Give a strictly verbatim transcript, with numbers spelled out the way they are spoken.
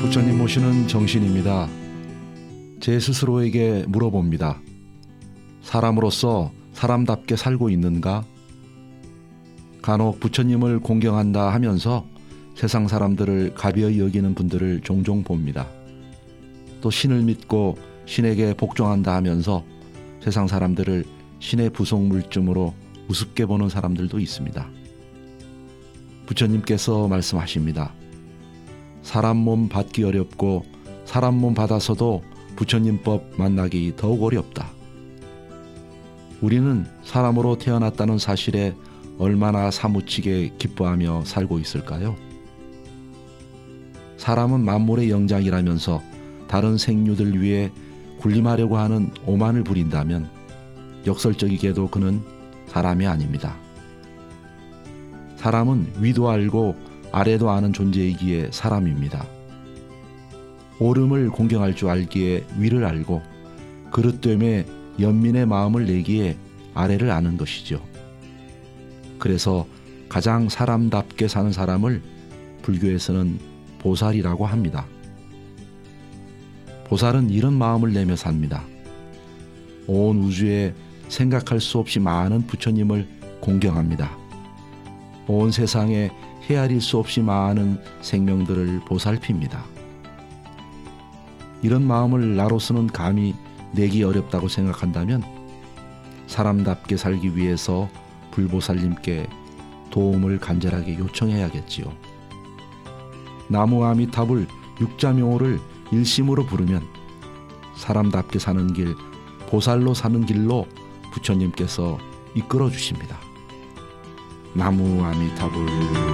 부처님 모시는 정신입니다. 제 스스로에게 물어봅니다. 사람으로서 사람답게 살고 있는가? 간혹 부처님을 공경한다 하면서 세상 사람들을 가벼이 여기는 분들을 종종 봅니다. 또 신을 믿고 신에게 복종한다 하면서 세상 사람들을 신의 부속물쯤으로 우습게 보는 사람들도 있습니다. 부처님께서 말씀하십니다. 사람 몸 받기 어렵고 사람 몸 받아서도 부처님 법 만나기 더욱 어렵다. 우리는 사람으로 태어났다는 사실에 얼마나 사무치게 기뻐하며 살고 있을까요? 사람은 만물의 영장이라면서 다른 생류들 위해 군림하려고 하는 오만을 부린다면 역설적이게도 그는 사람이 아닙니다. 사람은 위도 알고 아래도 아는 존재이기에 사람입니다. 오름을 공경할 줄 알기에 위를 알고 그릇됨에 연민의 마음을 내기에 아래를 아는 것이죠. 그래서 가장 사람답게 사는 사람을 불교에서는 보살이라고 합니다. 보살은 이런 마음을 내며 삽니다. 온 우주에 생각할 수 없이 많은 부처님을 공경합니다. 온 세상에 헤아릴 수 없이 많은 생명들을 보살핍니다. 이런 마음을 나로서는 감히 내기 어렵다고 생각한다면 사람답게 살기 위해서 불보살님께 도움을 간절하게 요청해야겠지요. 나무아미타불 육자명호를 일심으로 부르면 사람답게 사는 길, 보살로 사는 길로 부처님께서 이끌어 주십니다. 나무아미타불.